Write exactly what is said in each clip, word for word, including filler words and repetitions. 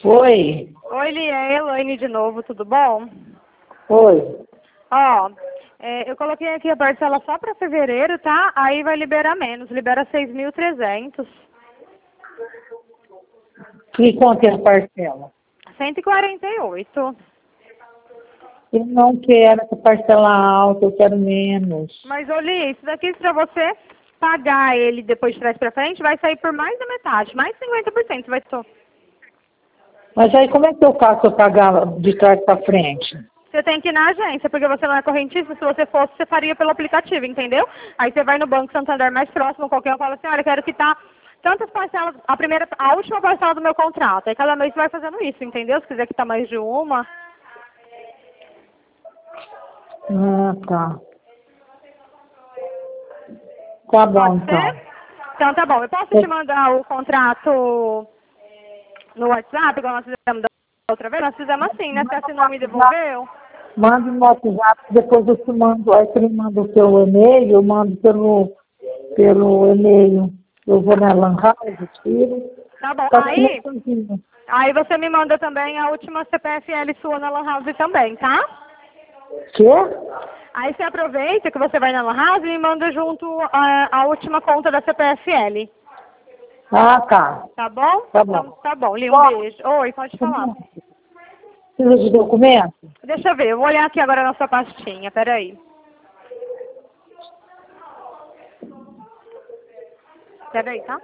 Oi. Oi, Lia, é Elaine de novo, tudo bom? Oi. Ó, é, eu coloquei aqui a parcela só para fevereiro, tá? Aí vai liberar menos, libera seis mil e trezentos. Que quanto é a parcela? cento e quarenta e oito. Eu não quero essa parcela alta, eu quero menos. Mas, ô Lia, isso daqui para você pagar ele depois de trás para frente vai sair por mais da metade, mais de cinquenta por cento vai ser. Mas aí como é que eu faço eu pagar de trás para frente? Você tem que ir na agência, porque você não é correntista. Se você fosse, você faria pelo aplicativo, entendeu? Aí você vai no Banco Santander mais próximo, qualquer um fala assim, olha, eu quero quitar tantas parcelas, a primeira, a última parcela do meu contrato. Aí cada mês você vai fazendo isso, entendeu? Se quiser quitar mais de uma. Ah, tá. Tá bom, Pode ser? então. Então tá bom. Eu posso te mandar o contrato no WhatsApp, igual nós fizemos da outra vez? Nós fizemos assim, né? Você assinou e me devolveu? Manda no WhatsApp, depois eu te mando. Aí você me manda o seu e-mail, eu mando pelo, pelo e-mail. Eu vou na Lan House, tiro. Tá bom. Tá Aí, sozinho. aí você me manda também a última C P F L sua na Lan House também, tá? Quê? Aí você aproveita que você vai na Lan House e me manda junto a, a última conta da C P F L. Ah, tá. Tá bom? Tá bom. Então, tá bom, Li, um beijo. Oi, pode falar. Precisa de documento? Deixa eu ver, eu vou olhar aqui agora na sua pastinha, peraí. Peraí, tá?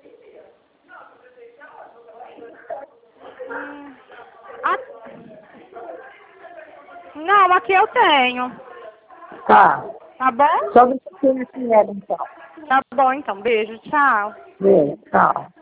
Hum. Ah, não, aqui eu tenho. Tá. Tá bom? Só você tem esse dinheiro, então. Tá bom, então. Beijo, tchau. Beijo, tchau.